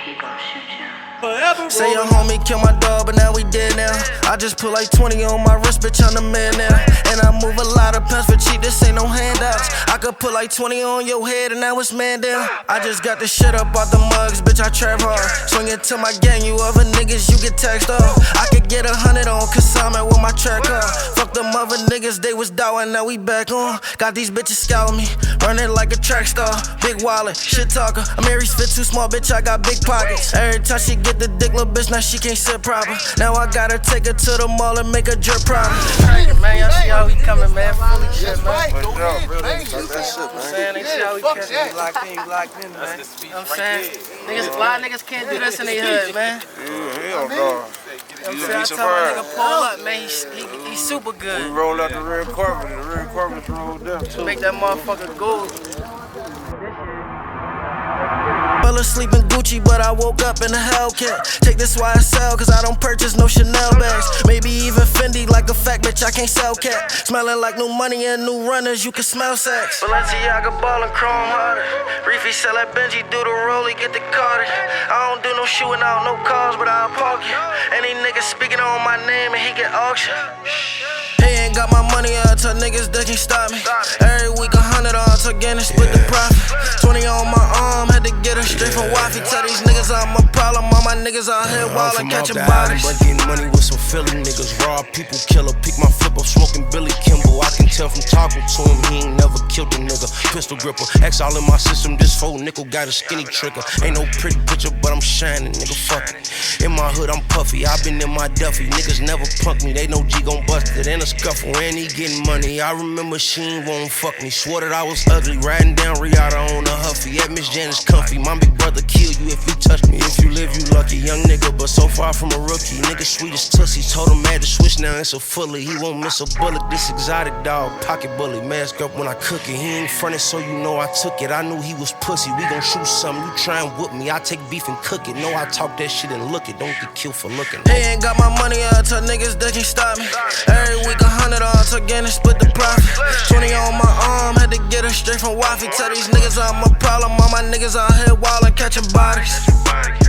he gon' shoot you. Say your homie killed my dog, but now we dead now. I just put like 20 on my wrist, bitch, I'm the man now. And I move a lot of pens for cheap, this ain't no handouts. I could put like 20 on your head and now it's man down. I just got the shit up out the mugs, bitch, I trap hard. Swing it to my gang, you other niggas, you get taxed off. I could get 100 on consignment with my track off. Fuck them other niggas, they was down, now we back on. Got these bitches scouting me, running like a track star. Big wallet, shit talker. Amary's fit too small, bitch, I got big pockets. Every time she get the dick, little bitch, now she can't sit proper. Now I gotta take her to the mall and make her jerk proper. Man, y'all see how we coming, man. Fully shit, man. They see how we catch it. You locked in, man. You know what I'm saying? Niggas, a lot of niggas can't do this in their hood, man. Hell no. You know what I'm saying? I tell my nigga pull up, man. He's super good. We roll out the red carpet, and the red carpet's rolled up too. Make that motherfucker go. Fell asleep in Gucci, but I woke up in a Hellcat. Take this YSL, cause I don't purchase no Chanel bags. Maybe even Fendi, like a fact, bitch, I can't sell cat. Smelling like new money and new runners, you can smell sex. Balenciaga ballin' chrome harder. Reefy sell that Benji, do the rollie, get the Carter. I don't do no shooting out, no calls, but I'll park you. Any nigga speaking on my name and he get auctioned. He ain't got my money until niggas that can't stop me. Every week 100 on to gain and split the profit. 20 on my arm, had to get her straight from Wi-Fi. Tell these niggas I'm a problem, all my niggas out here wildin' catching bodies. But getting money with some Philly niggas, raw people killer. Pick my flip up, smoking Billy Kimball. I can tell from talking to him, he ain't never killed a nigga. Pistol gripper, X all in my system. This 4 nickel got a skinny trigger. Ain't no pretty picture, but I'm shining, nigga. Fuck it. In my hood, I'm puffy. I been in my Duffy. Niggas never punk me. They know G gon' bust it. In a scuffle, and he getting money. I remember she ain't won't fuck me. Swore that I was ugly. Riding down Riata on a Huffy. At Miss Janice comfy. My big brother kill you if you touch me. If you live, you lucky. Young nigga, but so far from a rookie. Nigga sweet as Tussie. Told him I had to switch now, it's a fully. He won't miss a bullet. This exotic dog, pocket bully. Mask up when I cook it. He ain't frontin', so you know I took it. I knew he was pussy. We gon' shoot something. You try and whoop me. I take beef and cook it. Know I talk that shit and look it. Don't get killed for looking. He ain't got my money until niggas that can't stop me. Every week 100 on to gain and split the profit. 20 on my arm, had to get her straight from Wi-Fi. Tell these niggas I'm a problem, all my niggas out here wildin' catching bodies.